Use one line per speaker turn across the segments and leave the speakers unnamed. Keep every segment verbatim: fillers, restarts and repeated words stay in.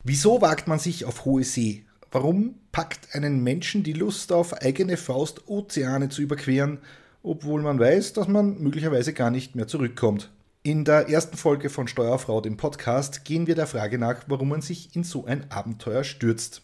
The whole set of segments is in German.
Wieso wagt man sich auf hohe See? Warum packt einen Menschen die Lust auf eigene Faust, Ozeane zu überqueren, obwohl man weiß, dass man möglicherweise gar nicht mehr zurückkommt? In der ersten Folge von Steuerfrau, dem Podcast, gehen wir der Frage nach, warum man sich in so ein Abenteuer stürzt.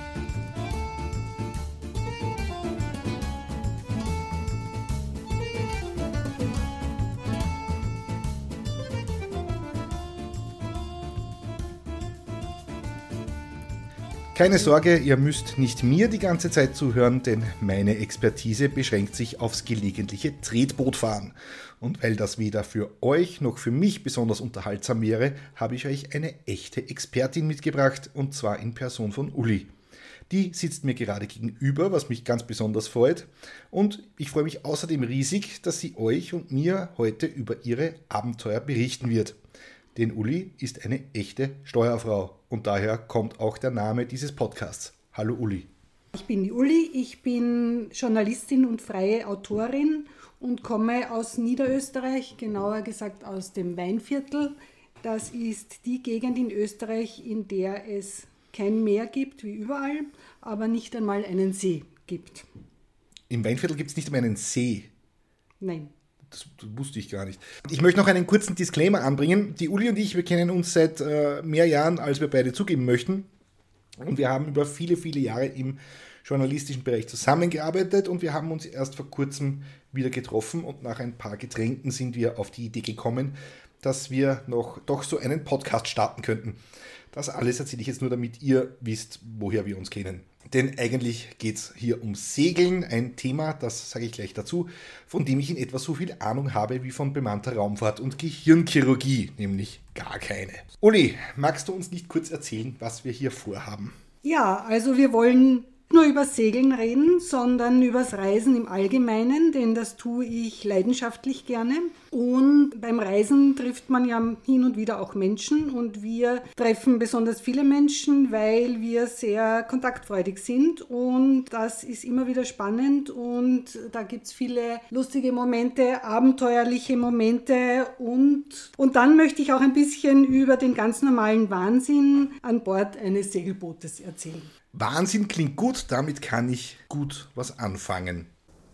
Keine Sorge, ihr müsst nicht mir die ganze Zeit zuhören, denn meine Expertise beschränkt sich aufs gelegentliche Tretbootfahren. Und weil das weder für euch noch für mich besonders unterhaltsam wäre, habe ich euch eine echte Expertin mitgebracht, und zwar in Person von Uli. Die sitzt mir gerade gegenüber, was mich ganz besonders freut. Und ich freue mich außerdem riesig, dass sie euch und mir heute über ihre Abenteuer berichten wird. Denn Uli ist eine echte Steuerfrau und daher kommt auch der Name dieses Podcasts. Hallo Uli.
Ich bin die Uli, ich bin Journalistin und freie Autorin und komme aus Niederösterreich, genauer gesagt aus dem Weinviertel. Das ist die Gegend in Österreich, in der es kein Meer gibt, wie überall, aber nicht einmal einen See gibt.
Im Weinviertel gibt es nicht einmal einen See?
Nein.
Das wusste ich gar nicht. Ich möchte noch einen kurzen Disclaimer anbringen. Die Uli und ich, wir kennen uns seit äh, mehr Jahren, als wir beide zugeben möchten. Und wir haben über viele, viele Jahre im journalistischen Bereich zusammengearbeitet und wir haben uns erst vor kurzem wieder getroffen und nach ein paar Getränken sind wir auf die Idee gekommen, dass wir noch doch so einen Podcast starten könnten. Das alles erzähle ich jetzt nur, damit ihr wisst, woher wir uns kennen. Denn eigentlich geht es hier um Segeln, ein Thema, das sage ich gleich dazu, von dem ich in etwa so viel Ahnung habe wie von bemannter Raumfahrt und Gehirnchirurgie, nämlich gar keine. Uli, magst du uns nicht kurz erzählen, was wir hier vorhaben?
Ja, also wir wollen nur über Segeln reden, sondern übers Reisen im Allgemeinen, denn das tue ich leidenschaftlich gerne. Und beim Reisen trifft man ja hin und wieder auch Menschen und wir treffen besonders viele Menschen, weil wir sehr kontaktfreudig sind und das ist immer wieder spannend und da gibt es viele lustige Momente, abenteuerliche Momente und, und dann möchte ich auch ein bisschen über den ganz normalen Wahnsinn an Bord eines Segelbootes erzählen.
Wahnsinn klingt gut, damit kann ich gut was anfangen.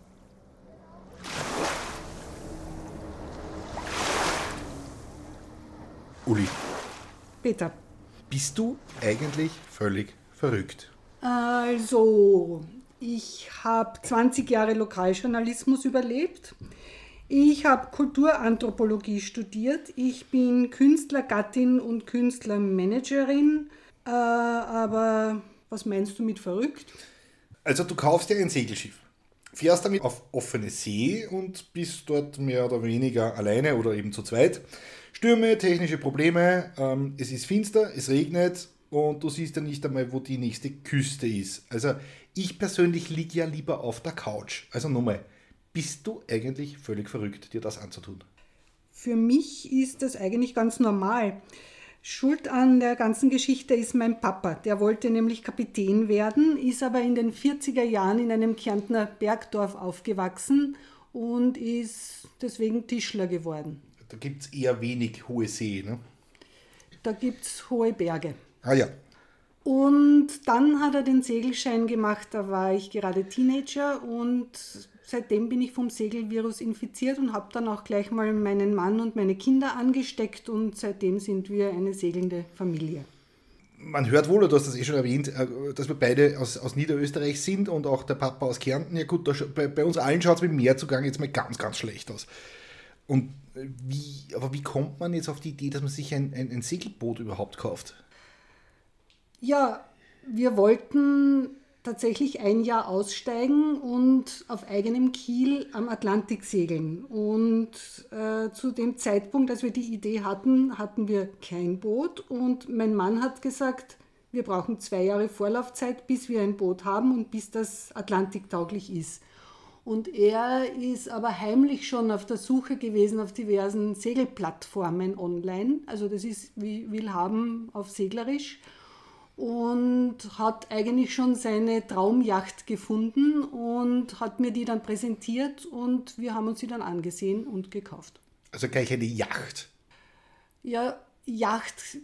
Uli.
Peter.
Bist du eigentlich völlig verrückt?
Also, ich habe zwanzig Jahre Lokaljournalismus überlebt. Ich habe Kulturanthropologie studiert. Ich bin Künstlergattin und Künstlermanagerin. Äh, aber was meinst du mit verrückt?
Also du kaufst dir ein Segelschiff, fährst damit auf offene See und bist dort mehr oder weniger alleine oder eben zu zweit. Stürme, technische Probleme, ähm, es ist finster, es regnet und du siehst ja nicht einmal, wo die nächste Küste ist. Also ich persönlich liege ja lieber auf der Couch. Also nochmal, bist du eigentlich völlig verrückt, dir das anzutun?
Für mich ist das eigentlich ganz normal. Schuld an der ganzen Geschichte ist mein Papa. Der wollte nämlich Kapitän werden, ist aber in den vierziger Jahren in einem Kärntner Bergdorf aufgewachsen und ist deswegen Tischler geworden.
Da gibt es eher wenig hohe See, ne?
Da gibt es hohe Berge.
Ah ja.
Und dann hat er den Segelschein gemacht, da war ich gerade Teenager und seitdem bin ich vom Segelvirus infiziert und habe dann auch gleich mal meinen Mann und meine Kinder angesteckt und seitdem sind wir eine segelnde Familie.
Man hört wohl, du hast das eh schon erwähnt, dass wir beide aus, aus Niederösterreich sind und auch der Papa aus Kärnten. Ja gut, da, bei, bei uns allen schaut es mit dem Meerzugang jetzt mal ganz, ganz schlecht aus. Und wie, aber wie kommt man jetzt auf die Idee, dass man sich ein, ein, ein Segelboot überhaupt kauft?
Ja, wir wollten tatsächlich ein Jahr aussteigen und auf eigenem Kiel am Atlantik segeln. Und äh, zu dem Zeitpunkt, als wir die Idee hatten, hatten wir kein Boot. Und mein Mann hat gesagt, wir brauchen zwei Jahre Vorlaufzeit, bis wir ein Boot haben und bis das atlantiktauglich ist. Und er ist aber heimlich schon auf der Suche gewesen auf diversen Segelplattformen online. Also das ist wie Willhaben auf Seglerisch. Und hat eigentlich schon seine Traumyacht gefunden und hat mir die dann präsentiert und wir haben uns die dann angesehen und gekauft.
Also gleich eine Yacht?
Ja, Yacht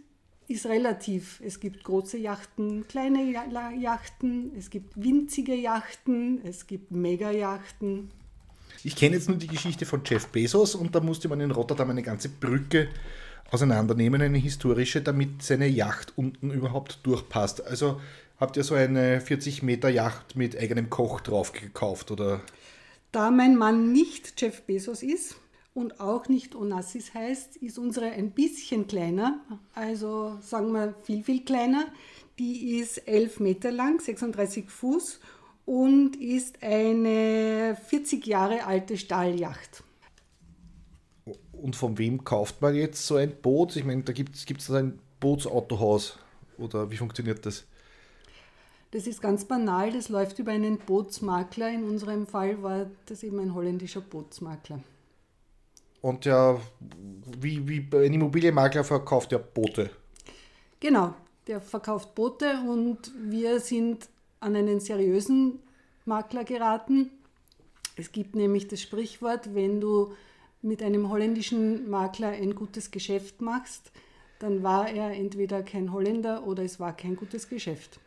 ist relativ. Es gibt große Yachten, kleine Yachten, es gibt winzige Yachten, es gibt Mega-Yachten.
Ich kenne jetzt nur die Geschichte von Jeff Bezos und da musste man in Rotterdam eine ganze Brücke auseinandernehmen, eine historische, damit seine Yacht unten überhaupt durchpasst. Also habt ihr so eine vierzig Meter Yacht mit eigenem Koch drauf gekauft, oder?
Da mein Mann nicht Jeff Bezos ist und auch nicht Onassis heißt, ist unsere ein bisschen kleiner, also sagen wir viel, viel kleiner. Die ist elf Meter lang, sechsunddreißig Fuß und ist eine vierzig Jahre alte Stahljacht.
Und von wem kauft man jetzt so ein Boot? Ich meine, da gibt es ein Bootsautohaus, oder wie funktioniert das?
Das ist ganz banal, das läuft über einen Bootsmakler. In unserem Fall war das eben ein holländischer Bootsmakler.
Und ja, wie, wie ein Immobilienmakler verkauft ja Boote.
Genau, der verkauft Boote und wir sind an einen seriösen Makler geraten. Es gibt nämlich das Sprichwort, wenn du mit einem holländischen Makler ein gutes Geschäft machst, dann war er entweder kein Holländer oder es war kein gutes Geschäft.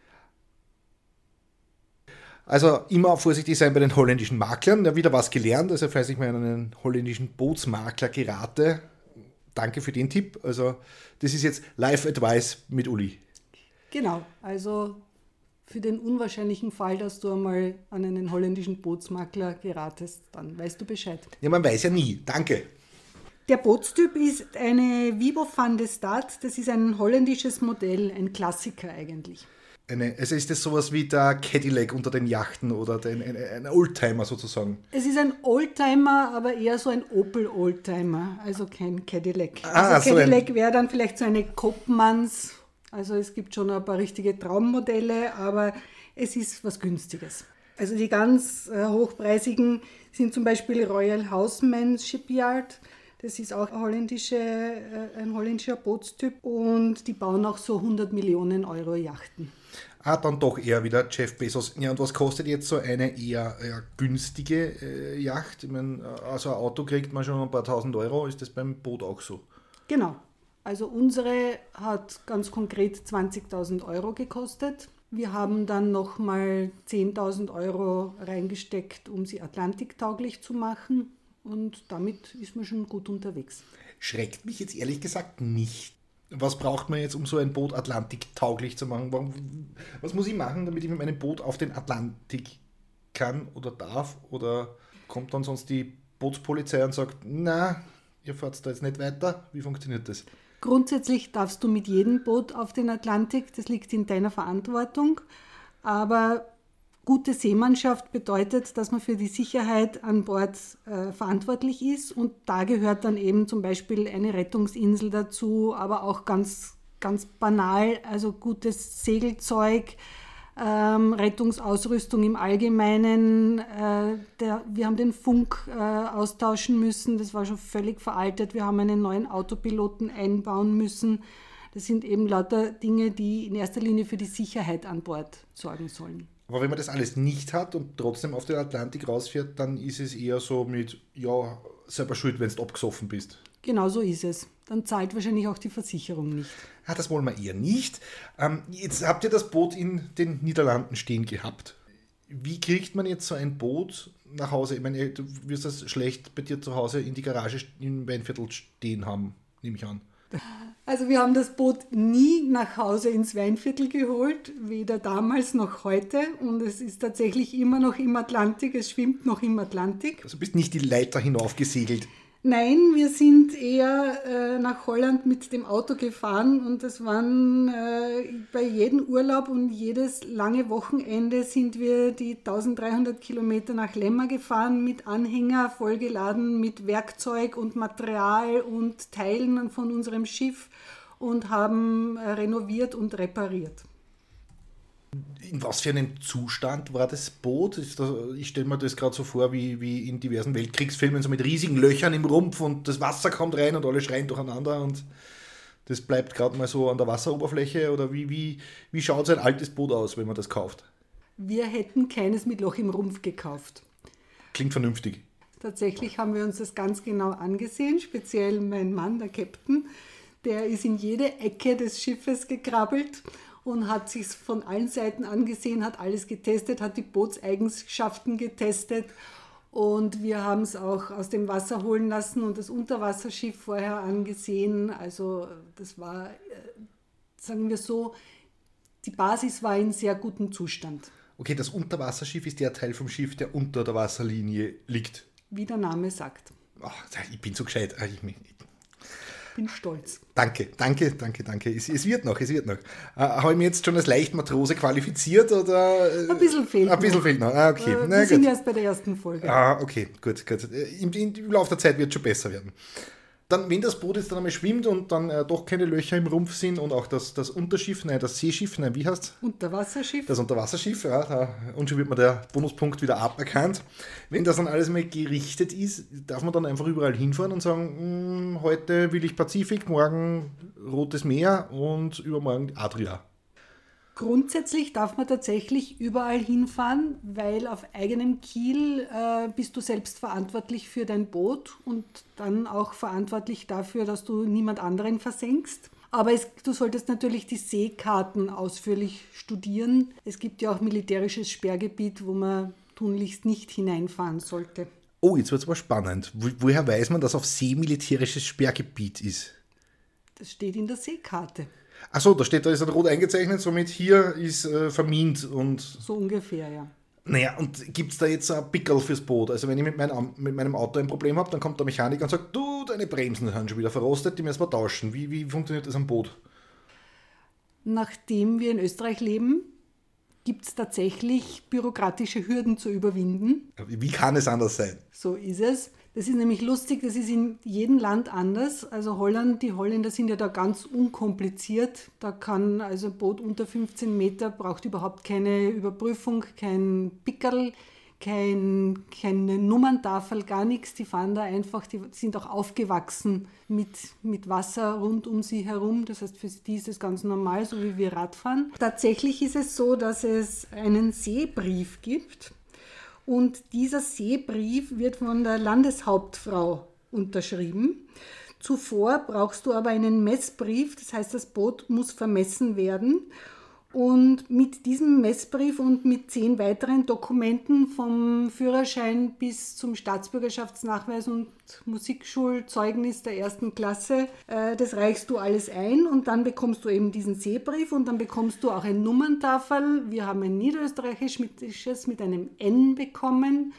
Also immer vorsichtig sein bei den holländischen Maklern. Ja, wieder was gelernt. Also falls ich mal an einen holländischen Bootsmakler gerate, danke für den Tipp. Also das ist jetzt Live-Advice mit Uli.
Genau, also für den unwahrscheinlichen Fall, dass du einmal an einen holländischen Bootsmakler geratest, dann weißt du Bescheid.
Ja, man weiß ja nie. Danke.
Der Bootstyp ist eine Vibo van de Stad. Das ist ein holländisches Modell, ein Klassiker eigentlich.
Eine, also ist das sowas wie der Cadillac unter den Yachten oder den, ein, ein Oldtimer sozusagen?
Es ist ein Oldtimer, aber eher so ein Opel-Oldtimer, also kein Cadillac.
Ah,
also Cadillac
so
wäre dann vielleicht so eine Koppmanns, also es gibt schon ein paar richtige Traummodelle, aber es ist was Günstiges. Also die ganz äh, hochpreisigen sind zum Beispiel Royal Houseman Shipyard. Das ist auch ein, holländische, äh, ein holländischer Bootstyp und die bauen auch so hundert Millionen Euro Yachten.
Ah, dann doch eher wieder Jeff Bezos. Ja, und was kostet jetzt so eine eher, eher günstige äh, Yacht? Ich meine, also ein Auto kriegt man schon ein paar tausend Euro. Ist das beim Boot auch so?
Genau. Also unsere hat ganz konkret zwanzigtausend Euro gekostet. Wir haben dann nochmal zehntausend Euro reingesteckt, um sie atlantiktauglich zu machen. Und damit ist man schon gut unterwegs.
Schreckt mich jetzt ehrlich gesagt nicht. Was braucht man jetzt, um so ein Boot atlantiktauglich zu machen? Was muss ich machen, damit ich mit meinem Boot auf den Atlantik kann oder darf? Oder kommt dann sonst die Bootspolizei und sagt, na, ihr fahrt da jetzt nicht weiter? Wie funktioniert das?
Grundsätzlich darfst du mit jedem Boot auf den Atlantik, das liegt in deiner Verantwortung. Aber gute Seemannschaft bedeutet, dass man für die Sicherheit an Bord äh, verantwortlich ist und da gehört dann eben zum Beispiel eine Rettungsinsel dazu, aber auch ganz, ganz banal, also gutes Segelzeug, ähm, Rettungsausrüstung im Allgemeinen. Äh, der, wir haben den Funk äh, austauschen müssen, das war schon völlig veraltet. Wir haben einen neuen Autopiloten einbauen müssen. Das sind eben lauter Dinge, die in erster Linie für die Sicherheit an Bord sorgen sollen.
Aber wenn man das alles nicht hat und trotzdem auf den Atlantik rausfährt, dann ist es eher so mit, ja, selber schuld, wenn du abgesoffen bist.
Genau so ist es. Dann zahlt wahrscheinlich auch die Versicherung nicht.
Ah, das wollen wir eher nicht. Ähm, jetzt habt ihr das Boot in den Niederlanden stehen gehabt. Wie kriegt man jetzt so ein Boot nach Hause? Ich meine, du wirst das schlecht bei dir zu Hause in die Garage im Weinviertel stehen haben, nehme ich an.
Also wir haben das Boot nie nach Hause ins Weinviertel geholt, weder damals noch heute. Und es ist tatsächlich immer noch im Atlantik, es schwimmt noch im Atlantik.
Also bist nicht die Leiter hinaufgesegelt?
Nein, wir sind eher äh, nach Holland mit dem Auto gefahren und das waren äh, bei jedem Urlaub und jedes lange Wochenende sind wir die eintausenddreihundert Kilometer nach Lemmer gefahren mit Anhänger, vollgeladen mit Werkzeug und Material und Teilen von unserem Schiff und haben äh, renoviert und repariert.
In was für einem Zustand war das Boot? Ich stelle mir das gerade so vor, wie, wie in diversen Weltkriegsfilmen, so mit riesigen Löchern im Rumpf und das Wasser kommt rein und alle schreien durcheinander und das bleibt gerade mal so an der Wasseroberfläche. Oder wie, wie, wie schaut so ein altes Boot aus, wenn man das kauft?
Wir hätten keines mit Loch im Rumpf gekauft.
Klingt vernünftig.
Tatsächlich haben wir uns das ganz genau angesehen, speziell mein Mann, der Captain. Der ist in jede Ecke des Schiffes gekrabbelt und hat sich von allen Seiten angesehen, hat alles getestet, hat die Bootseigenschaften getestet. Und wir haben es auch aus dem Wasser holen lassen und das Unterwasserschiff vorher angesehen. Also das war, sagen wir so, die Basis war in sehr gutem Zustand.
Okay, das Unterwasserschiff ist der Teil vom Schiff, der unter der Wasserlinie liegt.
Wie der Name sagt.
Oh, ich bin so gescheit. Ich
bin stolz.
Danke, danke, danke, danke. Es, es wird noch, es wird noch. Äh, habe ich mich jetzt schon als Leichtmatrose qualifiziert? Oder, äh,
ein bisschen fehlt
noch. Ein bisschen fehlt noch. Ah, okay.
Äh, wir
Na,
sind
gut.
erst bei der ersten Folge.
Ah, okay, gut, gut. Im, im Laufe der Zeit wird es schon besser werden. Dann, wenn das Boot jetzt dann einmal schwimmt und dann äh, doch keine Löcher im Rumpf sind und auch das, das Unterschiff, nein, das Seeschiff, nein, wie heißt es?
Unterwasserschiff.
Das Unterwasserschiff, ja, da, und schon wird mir der Bonuspunkt wieder aberkannt. Wenn das dann alles mal gerichtet ist, darf man dann einfach überall hinfahren und sagen, heute will ich Pazifik, morgen Rotes Meer und übermorgen Adria.
Grundsätzlich darf man tatsächlich überall hinfahren, weil auf eigenem Kiel äh, bist du selbst verantwortlich für dein Boot und dann auch verantwortlich dafür, dass du niemand anderen versenkst. Aber es, du solltest natürlich die Seekarten ausführlich studieren. Es gibt ja auch militärisches Sperrgebiet, wo man tunlichst nicht hineinfahren sollte.
Oh, jetzt wird es aber spannend. Wo, woher weiß man, dass auf See militärisches Sperrgebiet ist?
Das steht in der Seekarte.
Achso, da steht, da ist ein rot eingezeichnet, somit hier ist äh, vermint und...
So ungefähr, ja.
Naja, und gibt es da jetzt ein Pickel fürs Boot? Also wenn ich mit, mein, mit meinem Auto ein Problem habe, dann kommt der Mechaniker und sagt, du, deine Bremsen sind schon wieder verrostet, die müssen wir tauschen. Wie, wie funktioniert das am Boot?
Nachdem wir in Österreich leben, gibt es tatsächlich bürokratische Hürden zu überwinden.
Wie kann es anders sein?
So ist es. Das ist nämlich lustig, das ist in jedem Land anders. Also Holland, die Holländer sind ja da ganz unkompliziert. Da kann also ein Boot unter fünfzehn Meter, braucht überhaupt keine Überprüfung, kein Pickerl, kein, keine Nummerntafel, gar nichts. Die fahren da einfach, die sind auch aufgewachsen mit, mit Wasser rund um sie herum. Das heißt, für die ist es ganz normal, so wie wir Radfahren. Tatsächlich ist es so, dass es einen Seebrief gibt. Und dieser Seebrief wird von der Landeshauptfrau unterschrieben. Zuvor brauchst du aber einen Messbrief, das heißt, das Boot muss vermessen werden. Und mit diesem Messbrief und mit zehn weiteren Dokumenten vom Führerschein bis zum Staatsbürgerschaftsnachweis und Musikschulzeugnis der ersten Klasse, äh, das reichst du alles ein und dann bekommst du eben diesen Seebrief und dann bekommst du auch ein Nummerntafel. Wir haben ein niederösterreichisches mit einem N bekommen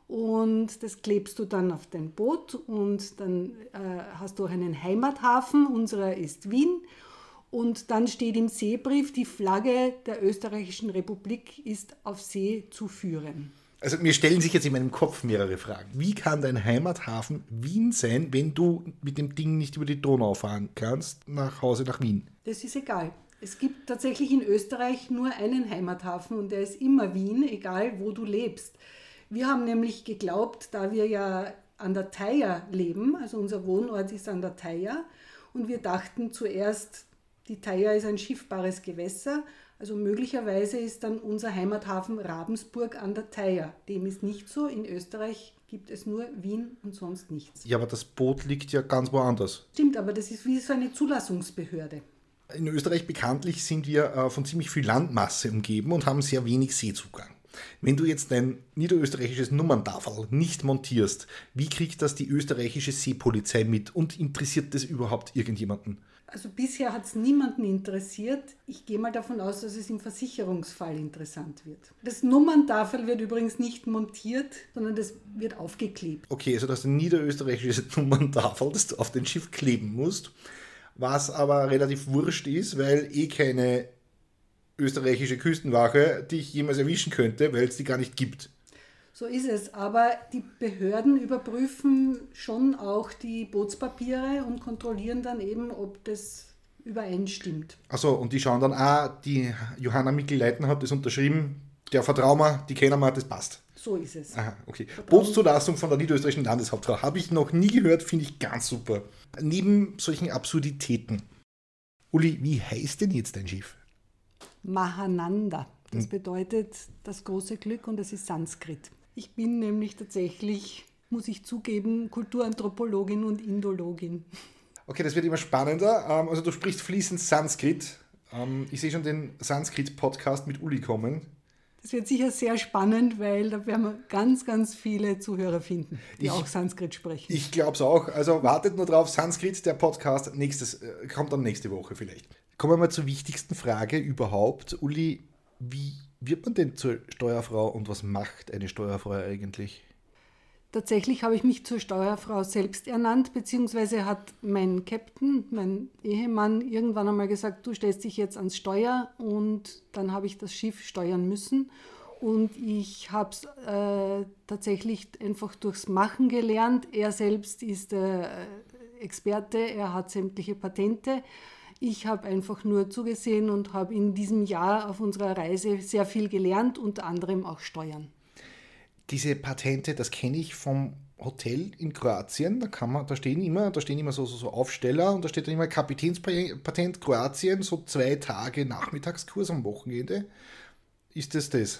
und das klebst du dann auf dein Boot und dann äh, hast du auch einen Heimathafen, unserer ist Wien. Und dann steht im Seebrief, die Flagge der Österreichischen Republik ist auf See zu führen.
Also mir stellen sich jetzt in meinem Kopf mehrere Fragen. Wie kann dein Heimathafen Wien sein, wenn du mit dem Ding nicht über die Donau fahren kannst, nach Hause nach Wien?
Das ist egal. Es gibt tatsächlich in Österreich nur einen Heimathafen und der ist immer Wien, egal wo du lebst. Wir haben nämlich geglaubt, da wir ja an der Theier leben, also unser Wohnort ist an der Theier, und wir dachten zuerst, die Theier ist ein schiffbares Gewässer, also möglicherweise ist dann unser Heimathafen Ravensburg an der Theier. Dem ist nicht so. In Österreich gibt es nur Wien und sonst nichts.
Ja, aber das Boot liegt ja ganz woanders.
Stimmt, aber das ist wie so eine Zulassungsbehörde.
In Österreich bekanntlich sind wir äh, von ziemlich viel Landmasse umgeben und haben sehr wenig Seezugang. Wenn du jetzt dein niederösterreichisches Nummerntafel nicht montierst, wie kriegt das die österreichische Seepolizei mit und interessiert das überhaupt irgendjemanden?
Also bisher hat es niemanden interessiert. Ich gehe mal davon aus, dass es im Versicherungsfall interessant wird. Das Nummerntafel wird übrigens nicht montiert, sondern das wird aufgeklebt.
Okay, also das ist ein niederösterreichisches Nummerntafel, das du auf dein Schiff kleben musst, was aber relativ wurscht ist, weil eh keine österreichische Küstenwache dich jemals erwischen könnte, weil es die gar nicht gibt.
So ist es, aber die Behörden überprüfen schon auch die Bootspapiere und kontrollieren dann eben, ob das übereinstimmt.
Achso, und die schauen dann, ah, die Johanna Mikl-Leitner hat das unterschrieben, der vertrauen wir, die kennen wir, das passt.
So ist es.
Aha, okay. Bootszulassung von der niederösterreichischen Landeshauptfrau habe ich noch nie gehört, finde ich ganz super. Neben solchen Absurditäten. Uli, wie heißt denn jetzt dein Schiff?
Mahananda. Das bedeutet das große Glück und es ist Sanskrit. Ich bin nämlich tatsächlich, muss ich zugeben, Kulturanthropologin und Indologin.
Okay, das wird immer spannender. Ähm, also du sprichst fließend Sanskrit. Ähm, ich sehe schon den Sanskrit-Podcast mit Uli kommen.
Das wird sicher sehr spannend, weil da werden wir ganz, ganz viele Zuhörer finden, die
ich,
auch Sanskrit sprechen.
Ich glaube es auch. Also wartet nur drauf, Sanskrit, der Podcast, nächstes, äh, kommt dann nächste Woche vielleicht. Kommen wir mal zur wichtigsten Frage überhaupt. Uli, wie wird man denn zur Steuerfrau und was macht eine Steuerfrau eigentlich?
Tatsächlich habe ich mich zur Steuerfrau selbst ernannt, beziehungsweise hat mein Captain, mein Ehemann, irgendwann einmal gesagt, du stellst dich jetzt ans Steuer, und dann habe ich das Schiff steuern müssen. Und ich habe es äh, tatsächlich einfach durchs Machen gelernt. Er selbst ist äh, Experte, er hat sämtliche Patente. Ich habe einfach nur zugesehen und habe in diesem Jahr auf unserer Reise sehr viel gelernt, unter anderem auch Steuern.
Diese Patente, das kenne ich vom Hotel in Kroatien. Da kann man, da stehen immer, da stehen immer so, so, so Aufsteller, und da steht dann immer Kapitänspatent Kroatien, so zwei Tage Nachmittagskurs am Wochenende. Ist das das?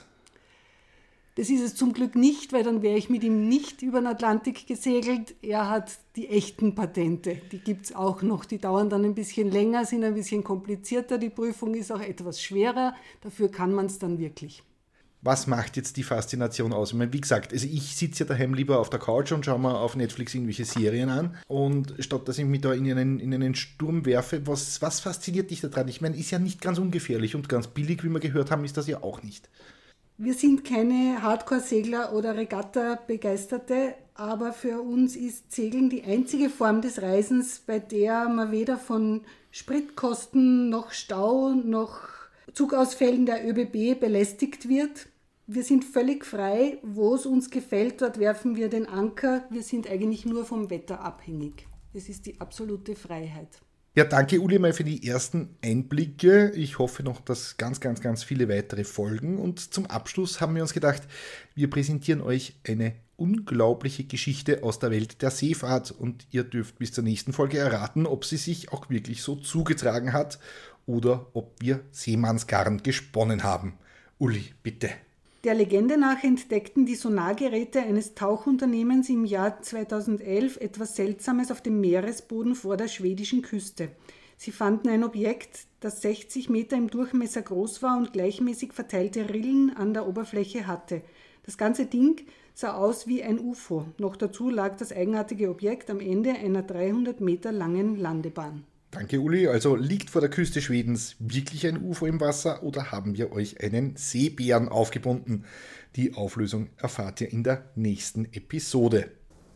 Das ist es zum Glück nicht, weil dann wäre ich mit ihm nicht über den Atlantik gesegelt. Er hat die echten Patente, die gibt es auch noch. Die dauern dann ein bisschen länger, sind ein bisschen komplizierter. Die Prüfung ist auch etwas schwerer, dafür kann man es dann wirklich.
Was macht jetzt die Faszination aus? Ich meine, wie gesagt, also ich sitze ja daheim lieber auf der Couch und schaue mir auf Netflix irgendwelche Serien an, und statt dass ich mich da in einen, in einen Sturm werfe, was, was fasziniert dich daran? Ich meine, ist ja nicht ganz ungefährlich und ganz billig, wie wir gehört haben, ist das ja auch nicht.
Wir sind keine Hardcore-Segler oder Regatta-Begeisterte, aber für uns ist Segeln die einzige Form des Reisens, bei der man weder von Spritkosten noch Stau noch Zugausfällen der ÖBB belästigt wird. Wir sind völlig frei, wo es uns gefällt, dort werfen wir den Anker. Wir sind eigentlich nur vom Wetter abhängig. Das ist die absolute Freiheit.
Ja, danke Uli mal für die ersten Einblicke. Ich hoffe noch, dass ganz, ganz, ganz viele weitere folgen. Und zum Abschluss haben wir uns gedacht, wir präsentieren euch eine unglaubliche Geschichte aus der Welt der Seefahrt. Und ihr dürft bis zur nächsten Folge erraten, ob sie sich auch wirklich so zugetragen hat oder ob wir Seemannsgarn gesponnen haben. Uli, bitte.
Der Legende nach entdeckten die Sonargeräte eines Tauchunternehmens im Jahr zweitausendelf etwas Seltsames auf dem Meeresboden vor der schwedischen Küste. Sie fanden ein Objekt, das sechzig Meter im Durchmesser groß war und gleichmäßig verteilte Rillen an der Oberfläche hatte. Das ganze Ding sah aus wie ein U F O. Noch dazu lag das eigenartige Objekt am Ende einer dreihundert Meter langen Landebahn.
Danke Uli. Also liegt vor der Küste Schwedens wirklich ein U F O im Wasser oder haben wir euch einen Seebären aufgebunden? Die Auflösung erfahrt ihr in der nächsten Episode.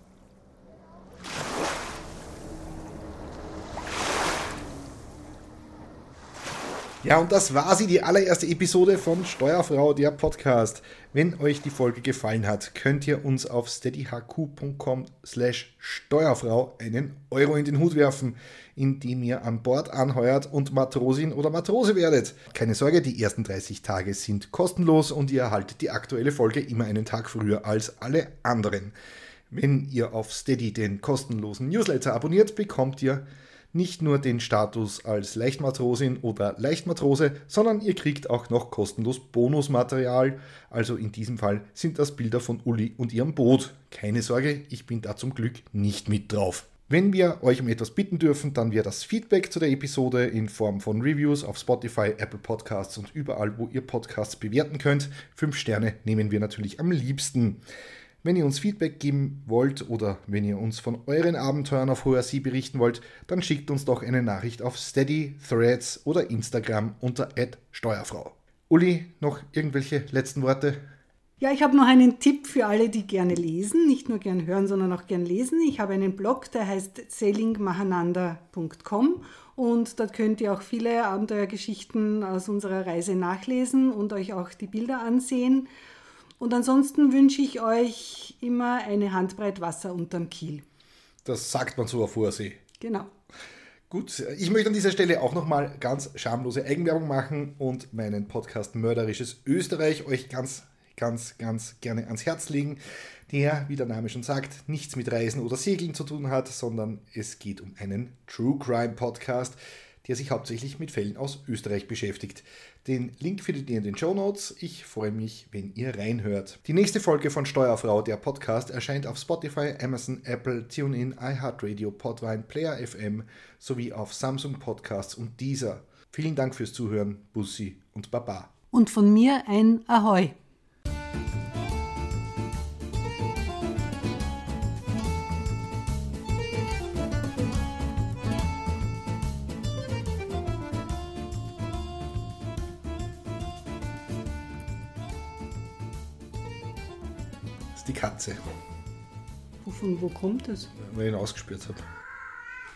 Ja, und das war sie, die allererste Episode von Steuerfrau, der Podcast. Wenn euch die Folge gefallen hat, könnt ihr uns auf steadyhq.com slash Steuerfrau einen Euro in den Hut werfen, indem ihr an Bord anheuert und Matrosin oder Matrose werdet. Keine Sorge, die ersten dreißig Tage sind kostenlos und ihr erhaltet die aktuelle Folge immer einen Tag früher als alle anderen. Wenn ihr auf Steady den kostenlosen Newsletter abonniert, bekommt ihr nicht nur den Status als Leichtmatrosin oder Leichtmatrose, sondern ihr kriegt auch noch kostenlos Bonusmaterial. Also in diesem Fall sind das Bilder von Uli und ihrem Boot. Keine Sorge, ich bin da zum Glück nicht mit drauf. Wenn wir euch um etwas bitten dürfen, dann wäre das Feedback zu der Episode in Form von Reviews auf Spotify, Apple Podcasts und überall, wo ihr Podcasts bewerten könnt. Fünf Sterne nehmen wir natürlich am liebsten. Wenn ihr uns Feedback geben wollt oder wenn ihr uns von euren Abenteuern auf hoher See berichten wollt, dann schickt uns doch eine Nachricht auf Steady, Threads oder Instagram unter at Steuerfrau. Uli, noch irgendwelche letzten Worte?
Ja, ich habe noch einen Tipp für alle, die gerne lesen, nicht nur gern hören, sondern auch gern lesen. Ich habe einen Blog, der heißt sailing mahananda punkt com und dort könnt ihr auch viele Abenteuergeschichten aus unserer Reise nachlesen und euch auch die Bilder ansehen. Und ansonsten wünsche ich euch immer eine Handbreit Wasser unterm Kiel.
Das sagt man so auf hoher See.
Genau.
Gut, ich möchte an dieser Stelle auch nochmal ganz schamlose Eigenwerbung machen und meinen Podcast Mörderisches Österreich euch ganz, ganz, ganz gerne ans Herz legen, der, wie der Name schon sagt, nichts mit Reisen oder Segeln zu tun hat, sondern es geht um einen True Crime Podcast. der sich hauptsächlich mit Fällen aus Österreich beschäftigt. Den Link findet ihr in den Shownotes. Ich freue mich, wenn ihr reinhört. Die nächste Folge von Steuerfrau, der Podcast, erscheint auf Spotify, Amazon, Apple, TuneIn, iHeartRadio, Podvine, Player F M sowie auf Samsung Podcasts und Deezer. Vielen Dank fürs Zuhören. Bussi und Baba.
Und von mir ein Ahoi.
Die Katze.
Von wo kommt es?
Weil ich ihn ausgespürt habe.